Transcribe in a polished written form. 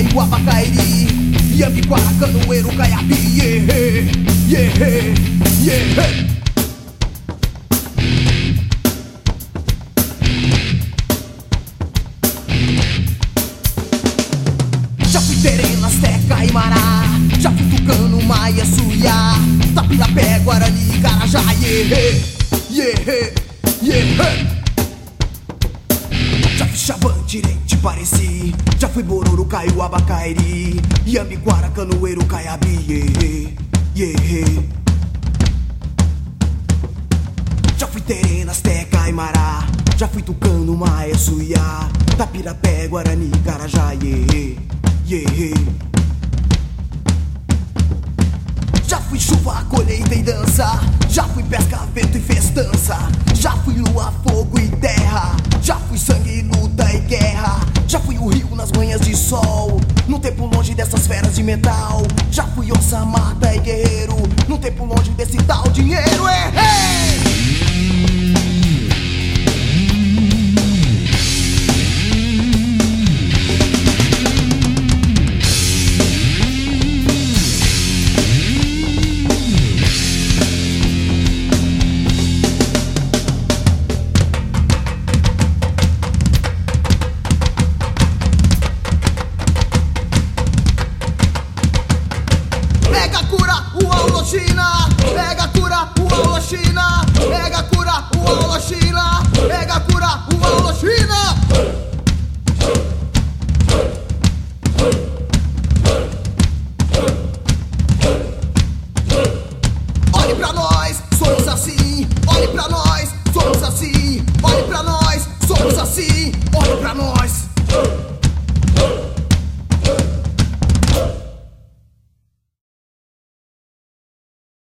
Uabacairi, Iambiquara, Canoeiro, Caiabi, yeah, yeah, yeah. Já fui Terena, Azteca e Mará, já fui Tucano, Maia, Suiá, Tapirapé, Guarani, Carajá, yeah, yeah, yeah. Já fui Xavã, Tirente, Pareci, já fui Bororo, Caiu, Abacairi, Iambiquara, Canoeiro, Caiabi, yeah, yeah. Já fui Terena, Azteca e Mará, já fui Tucano, Maia, Suiá, Tapirapé, Guarani, Carajá, yeah, yeah. Já fui chuva, colheita e dança, já fui pesca, vento e festança, já fui lua, fogo e terra, já fui sangue, luta e guerra, já fui o rio nas manhãs de sol, num tempo longe dessas feras de metal, já fui onça, mata e guerreiro, num tempo longe desse tal dinheiro, errei! China, pega cura, China, pega cura, China.